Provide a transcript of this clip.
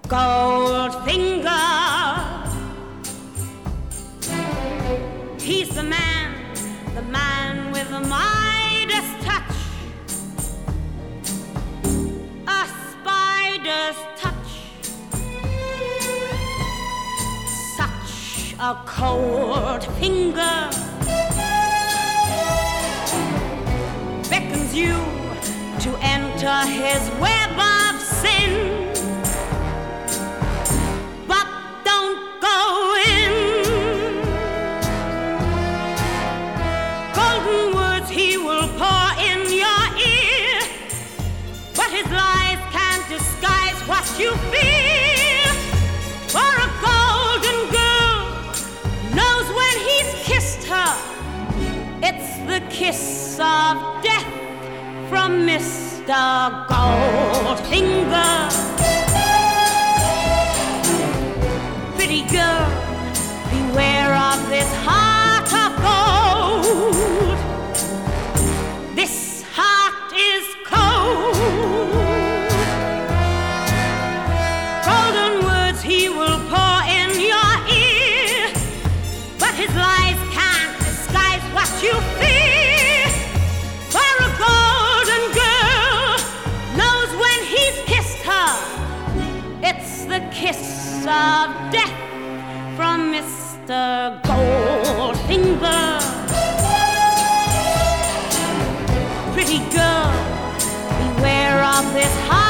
Goldfinger. He's the man with the Midas touch, a spider's touch, such a cold finger beckons you to enter his web of sin. But don't go in. Golden words he will pour in your ear, but his lies can't disguise what you feel. For a golden girl knows when he's kissed her, it's the kiss of death from Mr. Goldfinger. Pretty girl, beware of this heart of gold. This heart is cold. Golden words he will pour in your ear, but his lies can't disguise what you fear. For a golden girl knows when he's kissed her, it's the kiss of death from Mr. Goldfinger. Pretty girl, beware of this heart